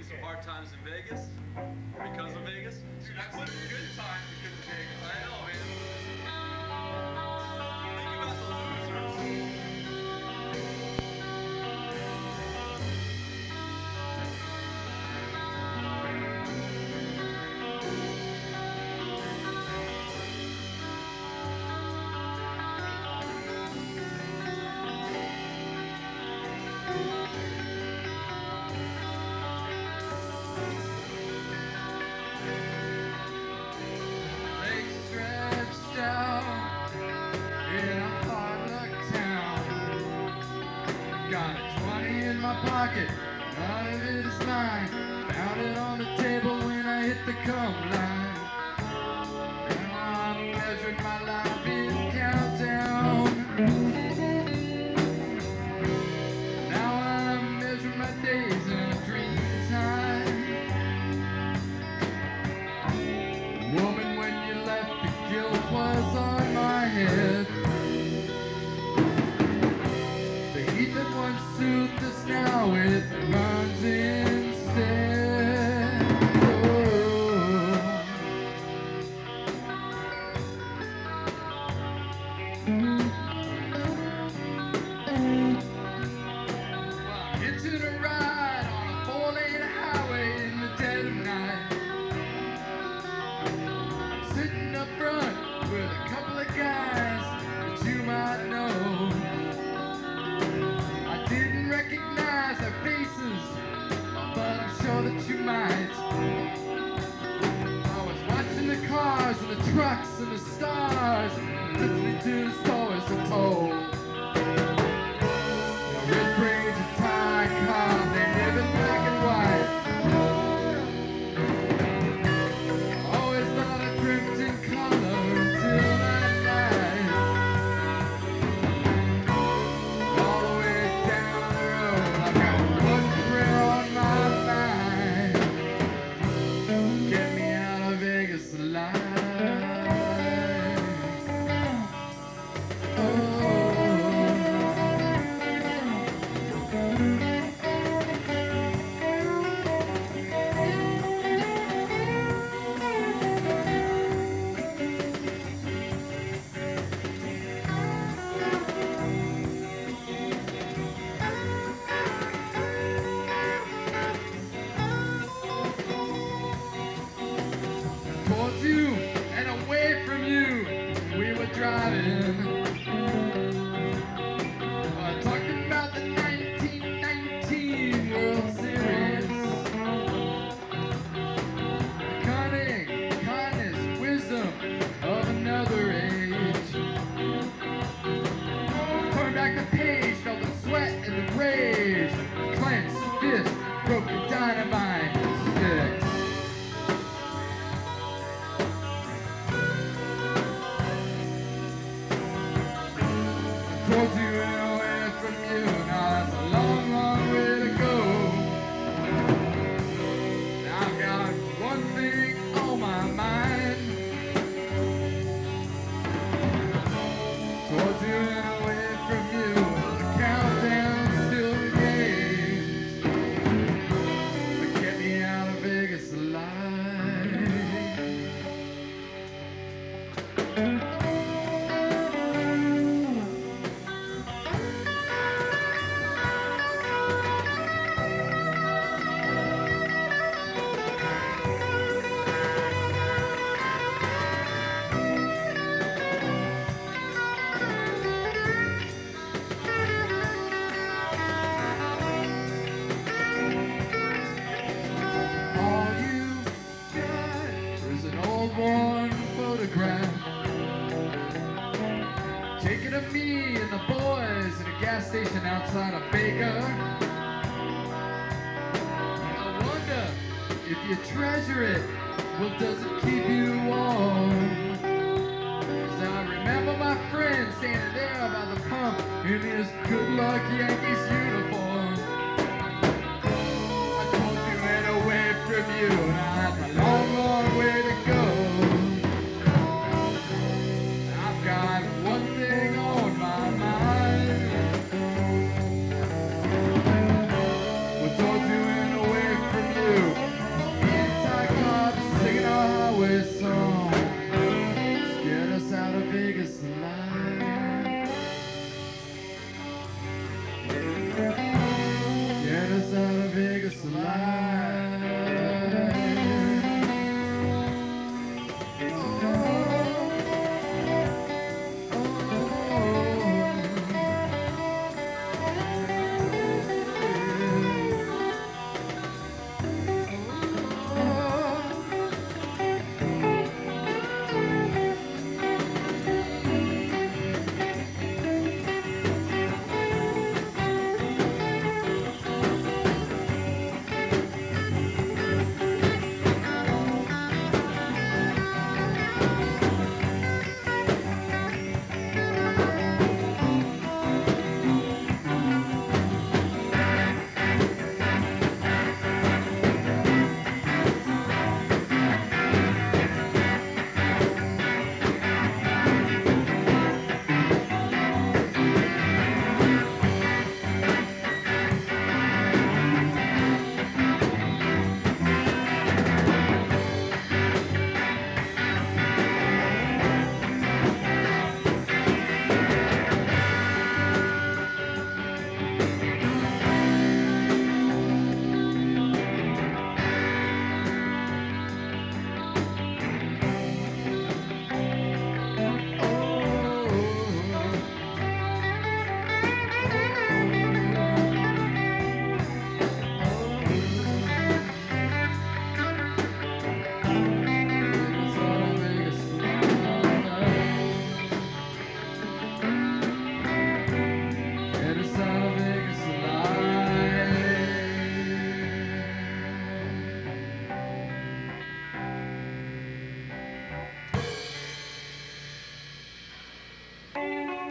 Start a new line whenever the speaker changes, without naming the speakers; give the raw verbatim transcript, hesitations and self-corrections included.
some hard times in Vegas? Because of Vegas?
Dude, I put good time because of Vegas.
I know, man. Think about the losers.
Legs stretched out in a hard luck town. Got a twenty in my pocket, none of it is mine. Found it on the table when I hit the cum line. Now I'm measuring my life in countdown. Now I'm measuring my days in a dream time. Woman, when you left, the guilt was on my head. The heat that once soothed us now, it burns instead. Well, I'm hitching a ride on a four-lane highway in the dead of night. Sitting up front with a couple of guys that you might know. I didn't recognize their faces, but I'm sure that you might. I was watching the cars and the trucks and the stars, listening to the stories they're told. The red braids and tie cars, they live in black and white. Always thought I dreamt in color until that night. All the way down the road, I got one prayer on my mind. Get me out of Vegas alive. Towards you and away from you, we were driving. Uh, talking about the nineteen nineteen World Series. The cunning, kindness, wisdom of another age. Turned back the page, felt the sweat and the rage. Clenched fist, broke the dynamite sticks. Towards you and away from you, now that's a long, long way to go. Now I've got one thing on my mind. Towards you and away from you, the countdown still begins. But get me out of Vegas alive. All you got is an old worn photograph, taken of me and the boys at a gas station outside of Baker. I wonder if you treasure it, well, does it keep you warm? 'Cause I remember my friend standing there by the pump in his good luck Yankee